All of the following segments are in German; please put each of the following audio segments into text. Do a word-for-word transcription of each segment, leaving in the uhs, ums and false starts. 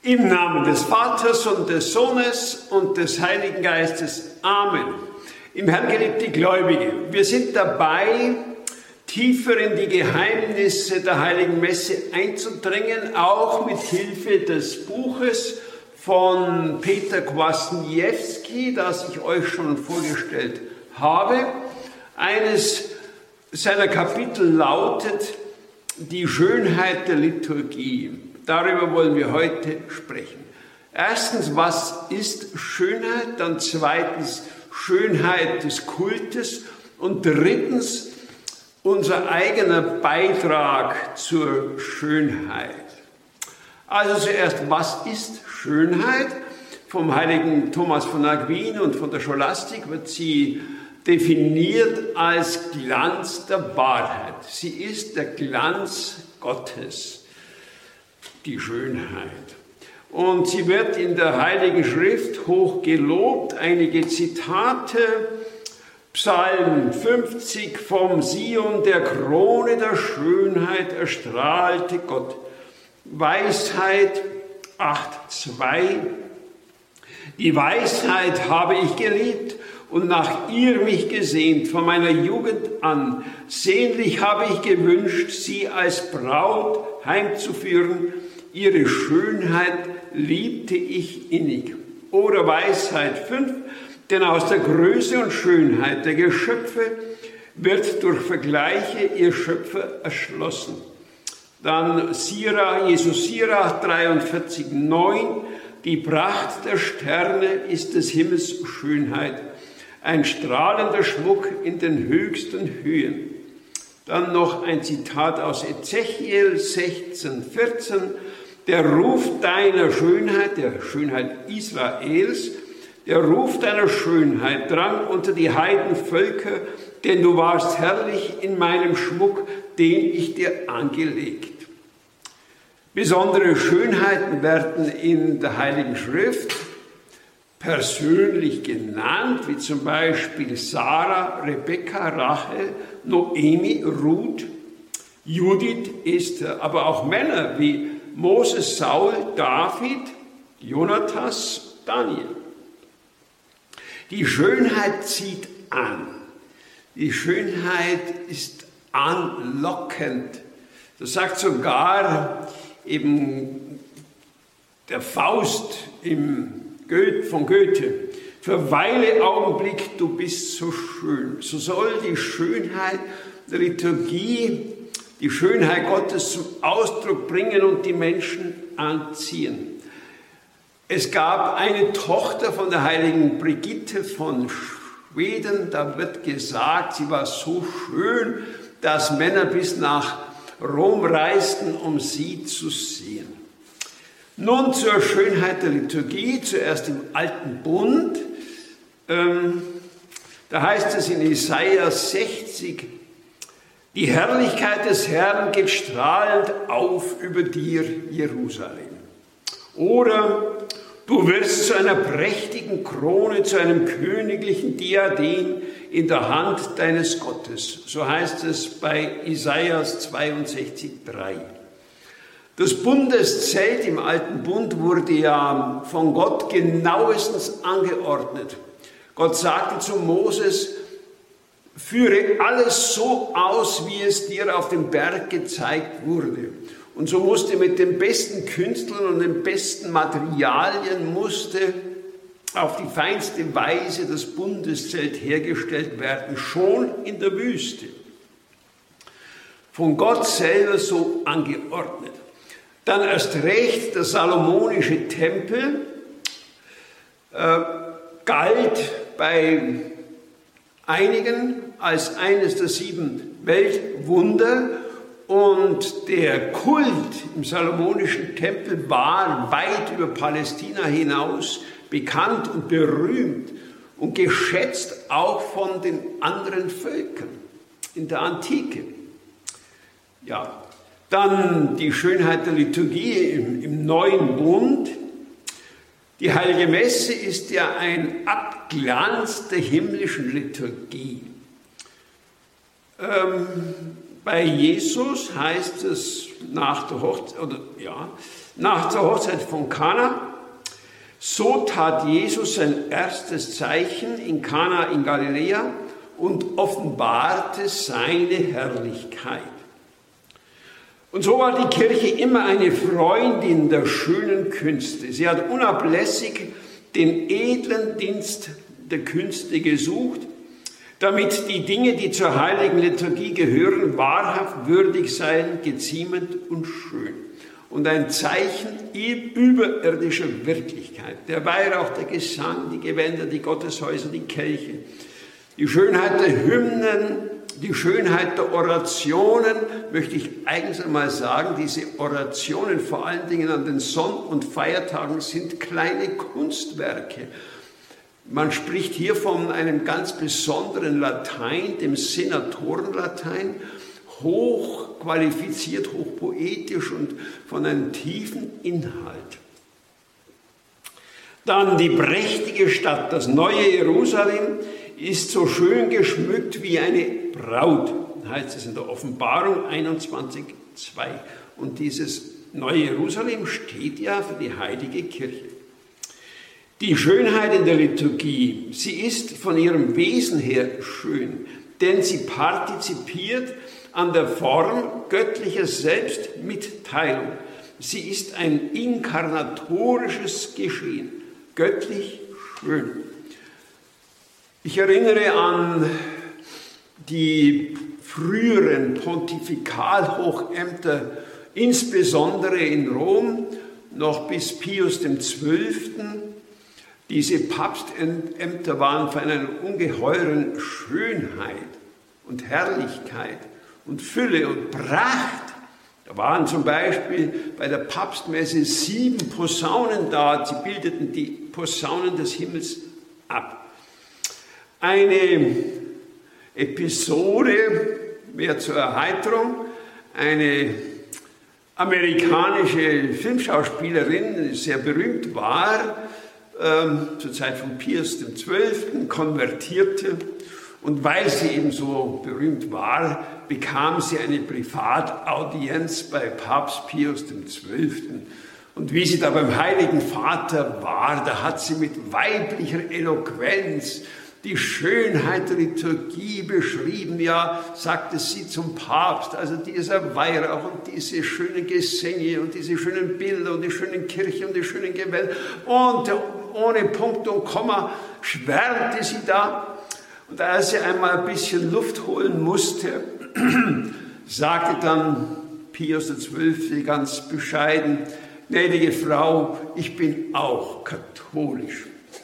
Im Namen des Vaters und des Sohnes und des Heiligen Geistes. Amen. Im Herrn geliebte Gläubige, wir sind dabei, tiefer in die Geheimnisse der Heiligen Messe einzudringen, auch mit Hilfe des Buches von Peter Kwasniewski, das ich euch schon vorgestellt habe. Eines seiner Kapitel lautet Die Schönheit der Liturgie. Darüber wollen wir heute sprechen. Erstens, was ist Schönheit? Dann zweitens, Schönheit des Kultes. Und drittens, unser eigener Beitrag zur Schönheit. Also zuerst, was ist Schönheit? Vom heiligen Thomas von Aquin und von der Scholastik wird sie definiert als Glanz der Wahrheit. Sie ist der Glanz Gottes. Die Schönheit. Und sie wird in der Heiligen Schrift hoch gelobt. Einige Zitate, Psalm fünfzig, vom Sion der Krone der Schönheit erstrahlte Gott. Weisheit acht zwei. Die Weisheit habe ich geliebt und nach ihr mich gesehnt, von meiner Jugend an. Sehnlich habe ich gewünscht, sie als Braut heimzuführen. Ihre Schönheit liebte ich innig. Oder Weisheit fünf, denn aus der Größe und Schönheit der Geschöpfe wird durch Vergleiche ihr Schöpfer erschlossen. Dann Sirach, Jesus Sirach dreiundvierzig neun, die Pracht der Sterne ist des Himmels Schönheit, ein strahlender Schmuck in den höchsten Höhen. Dann noch ein Zitat aus Ezechiel sechzehn vierzehn, der Ruf deiner Schönheit, der Schönheit Israels, der Ruf deiner Schönheit drang unter die Heidenvölker, denn du warst herrlich in meinem Schmuck, den ich dir angelegt. Besondere Schönheiten werden in der Heiligen Schrift persönlich genannt, wie zum Beispiel Sarah, Rebekka, Rachel, Noemi, Ruth, Judith, Esther, aber auch Männer wie Moses, Saul, David, Jonathas, Daniel. Die Schönheit zieht an. Die Schönheit ist anlockend. Das sagt sogar eben der Faust im Goethe, von Goethe. Verweile Augenblick, du bist so schön. So soll die Schönheit der Liturgie die Schönheit Gottes zum Ausdruck bringen und die Menschen anziehen. Es gab eine Tochter von der heiligen Brigitte von Schweden, da wird gesagt, sie war so schön, dass Männer bis nach Rom reisten, um sie zu sehen. Nun zur Schönheit der Liturgie, zuerst im Alten Bund. Ähm, da heißt es in Jesaja sechzig, die Herrlichkeit des Herrn geht strahlend auf über dir, Jerusalem. Oder du wirst zu einer prächtigen Krone, zu einem königlichen Diadem in der Hand deines Gottes. So heißt es bei Jesaja zweiundsechzig drei. Das Bundeszelt im Alten Bund wurde ja von Gott genauestens angeordnet. Gott sagte zu Moses, führe alles so aus, wie es dir auf dem Berg gezeigt wurde. Und so musste mit den besten Künstlern und den besten Materialien musste auf die feinste Weise das Bundeszelt hergestellt werden, schon in der Wüste. Von Gott selber so angeordnet. Dann erst recht der salomonische Tempel äh, galt bei einigen als eines der sieben Weltwunder und der Kult im salomonischen Tempel war weit über Palästina hinaus bekannt und berühmt und geschätzt auch von den anderen Völkern in der Antike. Ja, dann die Schönheit der Liturgie im, im Neuen Bund. Die Heilige Messe ist ja ein Abglanz der himmlischen Liturgie. Ähm, bei Jesus heißt es nach der Hochzeit, oder ja, Nach der Hochzeit von Kana, so tat Jesus sein erstes Zeichen in Kana in Galiläa und offenbarte seine Herrlichkeit. Und so war die Kirche immer eine Freundin der schönen Künste. Sie hat unablässig den edlen Dienst der Künste gesucht, damit die Dinge, die zur heiligen Liturgie gehören, wahrhaft würdig seien, geziemend und schön. Und ein Zeichen überirdischer Wirklichkeit. Der Weihrauch, der Gesang, die Gewänder, die Gotteshäuser, die Kelche, die Schönheit der Hymnen, die Schönheit der Orationen, möchte ich eigens einmal sagen, diese Orationen, vor allen Dingen an den Sonn- und Feiertagen, sind kleine Kunstwerke. Man spricht hier von einem ganz besonderen Latein, dem Senatorenlatein, hoch qualifiziert, hoch poetisch und von einem tiefen Inhalt. Dann die prächtige Stadt, das neue Jerusalem, ist so schön geschmückt wie eine Braut, heißt es in der Offenbarung einundzwanzig zwei. Und dieses neue Jerusalem steht ja für die heilige Kirche. Die Schönheit in der Liturgie, sie ist von ihrem Wesen her schön, denn sie partizipiert an der Form göttlicher Selbstmitteilung. Sie ist ein inkarnatorisches Geschehen, göttlich schön. Ich erinnere an die früheren Pontifikalhochämter, insbesondere in Rom, noch bis Pius der Zwölfte. Diese Papstämter waren von einer ungeheuren Schönheit und Herrlichkeit und Fülle und Pracht. Da waren zum Beispiel bei der Papstmesse sieben Posaunen da, sie bildeten die Posaunen des Himmels ab. Eine Episode, mehr zur Erheiterung, eine amerikanische Filmschauspielerin, die sehr berühmt war, ähm, zur Zeit von Pius der Zwölfte, konvertierte, und weil sie eben so berühmt war, bekam sie eine Privataudienz bei Papst Pius der Zwölfte. Und wie sie da beim Heiligen Vater war, da hat sie mit weiblicher Eloquenz die Schönheit der Liturgie beschrieben. Ja, sagte sie zum Papst, also dieser Weihrauch und diese schönen Gesänge und diese schönen Bilder und die schönen Kirchen und die schönen Gewänder. Und ohne Punkt und Komma schwärmte sie da. Und als sie einmal ein bisschen Luft holen musste, sagte dann Pius der Zwölfte ganz bescheiden: Gnädige Frau, ich bin auch katholisch.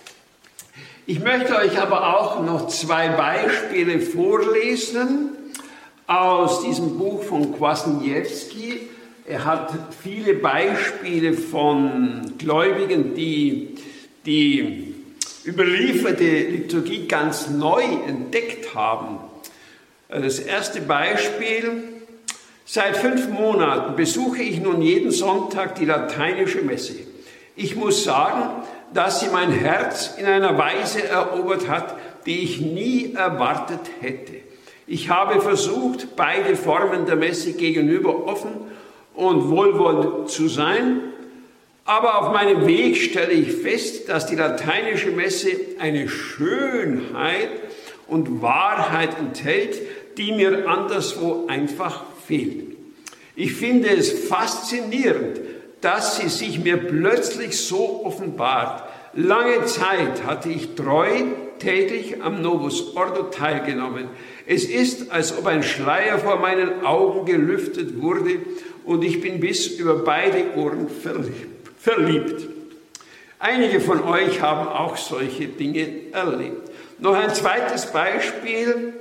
Ich möchte euch aber auch noch zwei Beispiele vorlesen aus diesem Buch von Kwasniewski. Er hat viele Beispiele von Gläubigen, die die überlieferte Liturgie ganz neu entdeckt haben. Das erste Beispiel: Seit fünf Monaten besuche ich nun jeden Sonntag die lateinische Messe. Ich muss sagen, dass sie mein Herz in einer Weise erobert hat, die ich nie erwartet hätte. Ich habe versucht, beide Formen der Messe gegenüber offen und wohlwollend zu sein, aber auf meinem Weg stelle ich fest, dass die lateinische Messe eine Schönheit und Wahrheit enthält, die mir anderswo einfach fehlt. Ich finde es faszinierend, dass sie sich mir plötzlich so offenbart. Lange Zeit hatte ich treu täglich am Novus Ordo teilgenommen. Es ist, als ob ein Schleier vor meinen Augen gelüftet wurde und ich bin bis über beide Ohren verliebt. Einige von euch haben auch solche Dinge erlebt. Noch ein zweites Beispiel.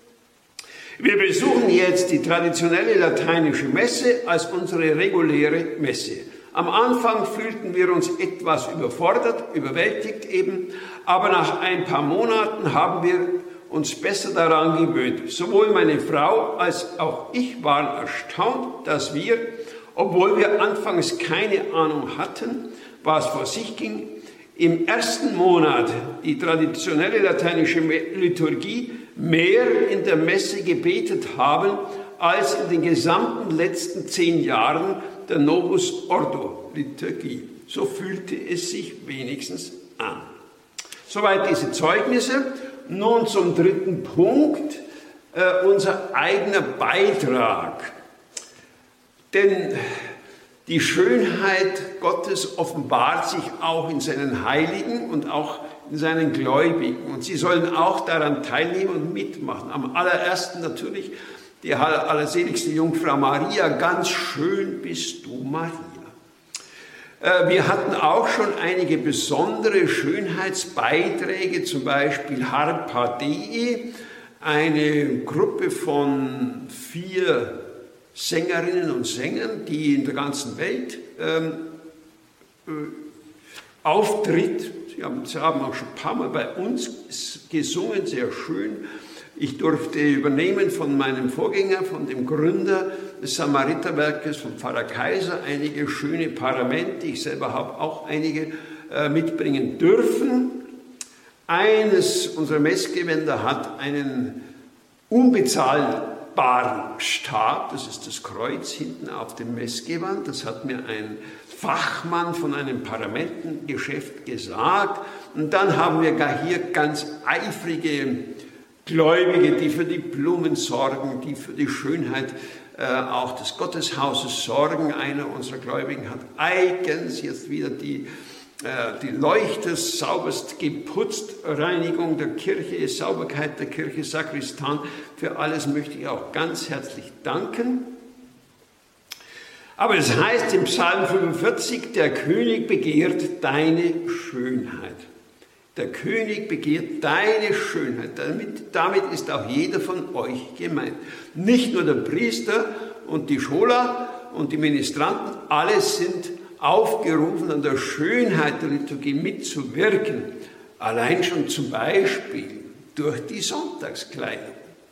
Wir besuchen jetzt die traditionelle lateinische Messe als unsere reguläre Messe. Am Anfang fühlten wir uns etwas überfordert, überwältigt eben, aber nach ein paar Monaten haben wir uns besser daran gewöhnt. Sowohl meine Frau als auch ich waren erstaunt, dass wir, obwohl wir anfangs keine Ahnung hatten, was vor sich ging, im ersten Monat die traditionelle lateinische Liturgie mehr in der Messe gebetet haben als in den gesamten letzten zehn Jahren der Novus Ordo Liturgie. So fühlte es sich wenigstens an. Soweit diese Zeugnisse. Nun zum dritten Punkt, äh, unser eigener Beitrag. Denn die Schönheit Gottes offenbart sich auch in seinen Heiligen und auch in seinen Gläubigen. Und sie sollen auch daran teilnehmen und mitmachen. Am allerersten natürlich die allerseligste Jungfrau Maria. Ganz schön bist du, Maria. Wir hatten auch schon einige besondere Schönheitsbeiträge, zum Beispiel Harpa Dei, eine Gruppe von vier Sängerinnen und Sängern, die in der ganzen Welt ähm, äh, auftritt. Sie haben, sie haben auch schon ein paar Mal bei uns gesungen, sehr schön. Ich durfte übernehmen von meinem Vorgänger, von dem Gründer des Samariterwerkes, von Pfarrer Kaiser, einige schöne Paramente. Ich selber habe auch einige äh, mitbringen dürfen. Eines unserer Messgewänder hat einen unbezahlbaren Stab, das ist das Kreuz hinten auf dem Messgewand. Das hat mir ein Fachmann von einem Paramentengeschäft gesagt. Und dann haben wir gar hier ganz eifrige Gläubige, die für die Blumen sorgen, die für die Schönheit äh, auch des Gotteshauses sorgen. Einer unserer Gläubigen hat eigens jetzt wieder die, äh, die Leuchter sauberst geputzt, Reinigung der Kirche, Sauberkeit der Kirche, Sakristan. Für alles möchte ich auch ganz herzlich danken. Aber es heißt im Psalm fünfundvierzig, der König begehrt deine Schönheit. Der König begehrt deine Schönheit. Damit, damit ist auch jeder von euch gemeint. Nicht nur der Priester und die Schola und die Ministranten, alle sind aufgerufen, an der Schönheit der Liturgie mitzuwirken. Allein schon zum Beispiel durch die Sonntagskleidung.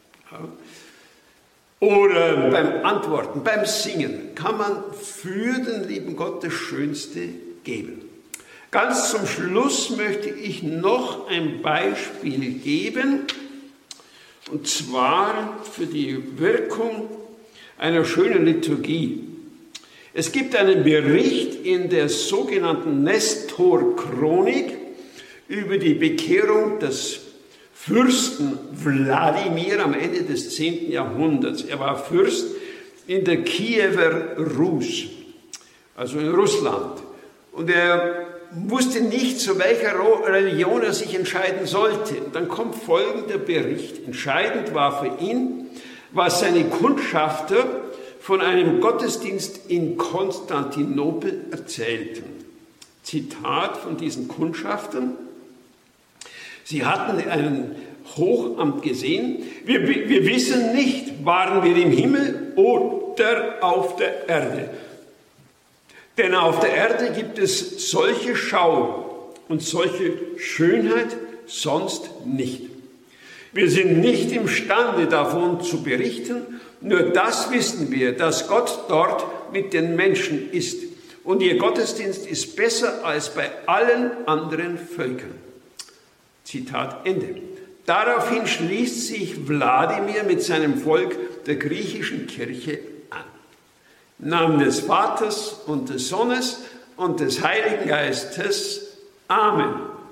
Oder beim Antworten, beim Singen kann man für den lieben Gott das Schönste geben. Ganz zum Schluss möchte ich noch ein Beispiel geben, und zwar für die Wirkung einer schönen Liturgie. Es gibt einen Bericht in der sogenannten Nestor-Chronik über die Bekehrung des Fürsten Wladimir am Ende des zehnten Jahrhunderts. Er war Fürst in der Kiewer Rus, also in Russland. Und er wusste nicht, zu welcher Religion er sich entscheiden sollte. Und dann kommt folgender Bericht. Entscheidend war für ihn, was seine Kundschafter von einem Gottesdienst in Konstantinopel erzählten. Zitat von diesen Kundschaftern. Sie hatten ein Hochamt gesehen. Wir, wir wissen nicht, waren wir im Himmel oder auf der Erde. Denn auf der Erde gibt es solche Schau und solche Schönheit sonst nicht. Wir sind nicht imstande davon zu berichten, nur das wissen wir, dass Gott dort mit den Menschen ist. Und ihr Gottesdienst ist besser als bei allen anderen Völkern. Zitat Ende. Daraufhin schließt sich Wladimir mit seinem Volk der griechischen Kirche an. Im Namen des Vaters und des Sohnes und des Heiligen Geistes. Amen.